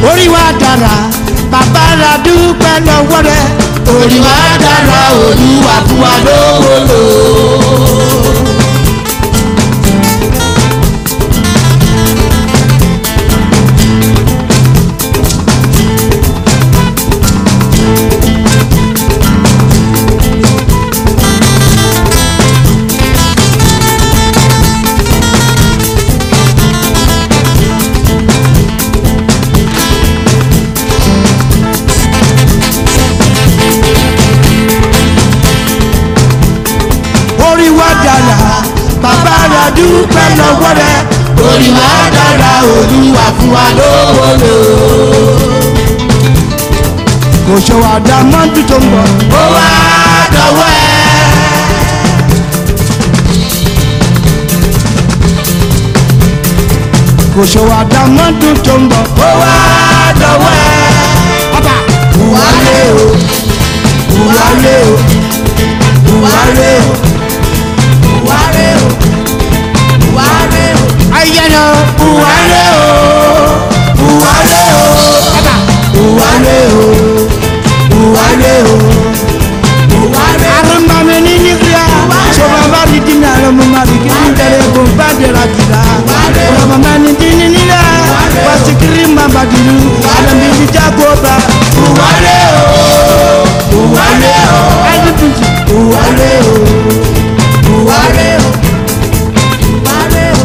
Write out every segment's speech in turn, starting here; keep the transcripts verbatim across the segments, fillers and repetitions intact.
orí wa dára bàbá ra dúpẹ́ lọ́wọ́ rẹ̀ orí wa dára Olúwa fún wa lówó lò. bàbá ra dúpẹ́ lọ́wọ́ rẹ̀ orí wa dára Olúwa fún wa lówó lò. kò ṣòwò àdámọ́dún tó ń bọ̀ ó wá dọ̀wọ́ ẹ̀. kò ṣòwò àdámọ́dún tó ń bọ̀ ó wá dọ̀wọ́ ẹ̀. ọba buwale o buwale o buwale o buwale o buwale o ayẹyẹ buwale o buwale o ọba buwale o buwale o buwale o. arúgbámi ní nígbà ṣọba bá di dín ní àlọ́mú má di kí ní tẹ̀lé kó bá dẹ̀ra jìlá ọba má ní dín ní nílẹ̀ wá sí kiri má bá dìlú àlọ́mí ní jágbó bá buwale o buwale o ẹ̀dùnkùnjì buwale o buwale o buwale o.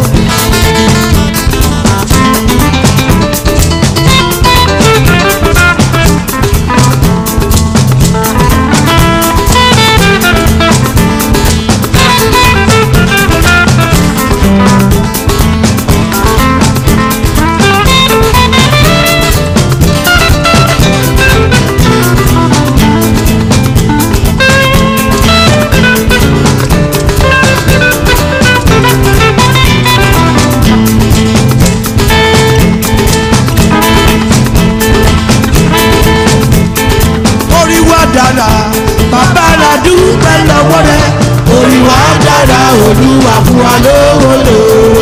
bàbá ra dúpẹ́ lọ́wọ́ rẹ̀ orí wa dára Olúwa fún wa lówó lò.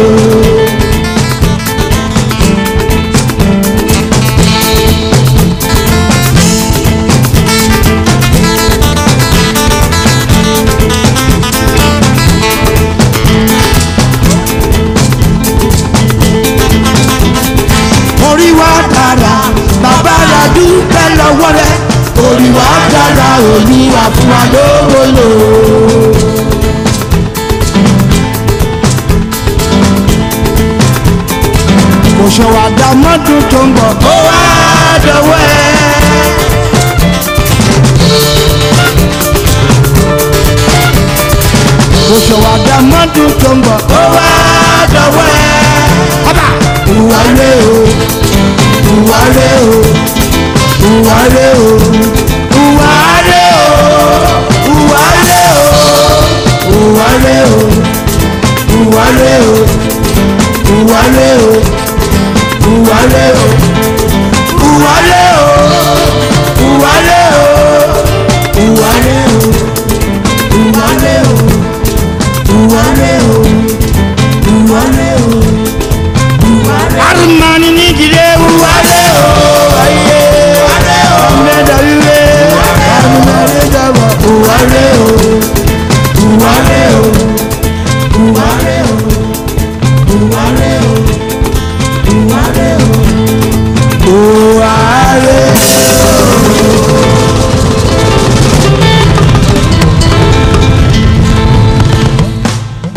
orí wa dára bàbá ra dúpẹ́ lọ́wọ́ rẹ̀ orí wa dára Olúwa fún wa lówó lò. kò ṣòwò àdámọ́dún tó ń bọ̀ ó wá dọ̀wọ́ ẹ̀. kò ṣòwò àdámọ́dún tó ń bọ̀ ó wá dọ̀wọ́ ẹ̀. ọba buwale o buwale o buwale o buwale o buwale o buwale o buwale o buwale o buwale o.